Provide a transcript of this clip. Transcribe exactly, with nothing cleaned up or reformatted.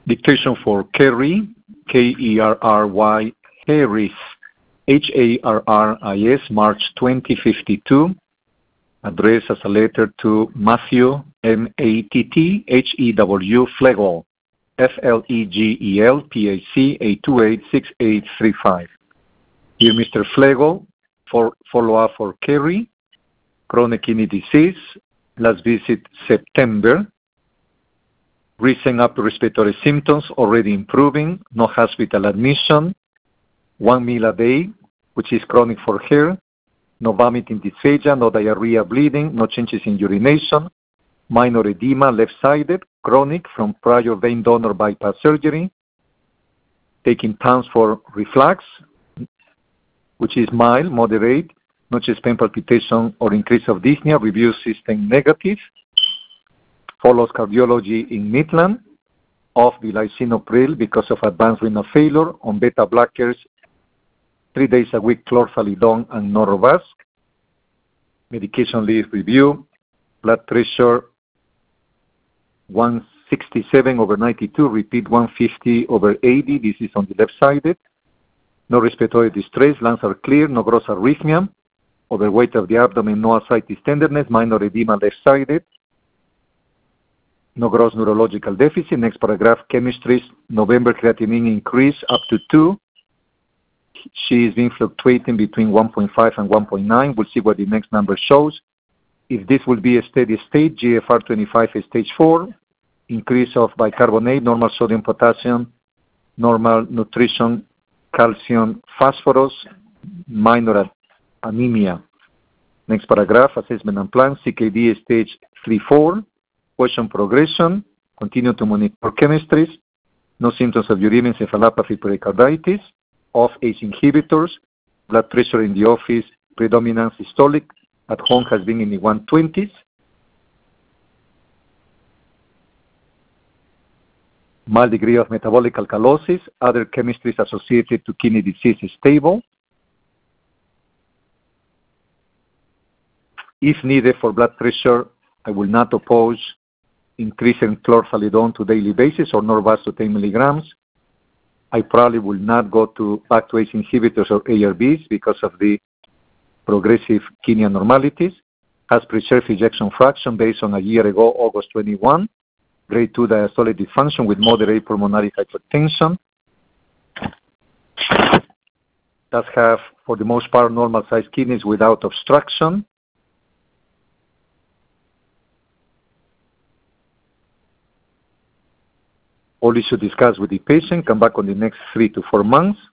Dictation for Kerry, K E R R Y, Harris, H A R R I S, March twenty fifty-two, addressed as a letter to Matthew, M A T T H E W, Flegel, F L E G E L, P A C, eight two eight, six eight three five. Dear Mister Flegel, for follow-up for Kerry, chronic kidney disease, last visit September, recent upper respiratory symptoms already improving, no hospital admission, one meal a day, which is chronic for her, no vomiting, dysphagia, no diarrhea, bleeding, no changes in urination, minor edema, left-sided, chronic from prior vein donor bypass surgery, taking tums for reflux, which is mild, moderate, no chest pain, palpitation, or increase of dyspnea, review system negative, follows cardiology in Midland, off the lisinopril because of advanced renal failure, on beta blockers, three days a week, chlorthalidone and Norovask, medication list review, blood pressure one sixty-seven over ninety-two, repeat one fifty over eighty, this is on the left-sided, no respiratory distress, lungs are clear, no gross arrhythmia, overweight of the abdomen, no ascites tenderness, minor edema left-sided, no gross neurological deficit. Next paragraph, chemistries, November creatinine increase up to two. She is being fluctuating between one point five and one point nine. We'll see what the next number shows. If this will be a steady state, G F R twenty-five is stage four, increase of bicarbonate, normal sodium, potassium, normal nutrition, calcium, phosphorus, minor anemia. Next paragraph, assessment and plan, C K D stage three four, question progression, continue to monitor chemistries, no symptoms of uremia, encephalopathy, pericarditis, off A C E inhibitors, blood pressure in the office, predominant systolic, at home has been in the one twenties, mild degree of metabolic alkalosis, other chemistries associated to kidney disease is stable. If needed for blood pressure, I will not oppose increasing chlorthalidone to daily basis or Norvasc to ten milligrams. I probably will not go to back to A C E inhibitors or A R Bs because of the progressive kidney abnormalities. Has preserved ejection fraction based on a year ago, August twenty-first. Grade two diastolic dysfunction with moderate pulmonary hypertension. Does have, for the most part, normal-sized kidneys without obstruction. All issues discussed with the patient, come back on the next three to four months.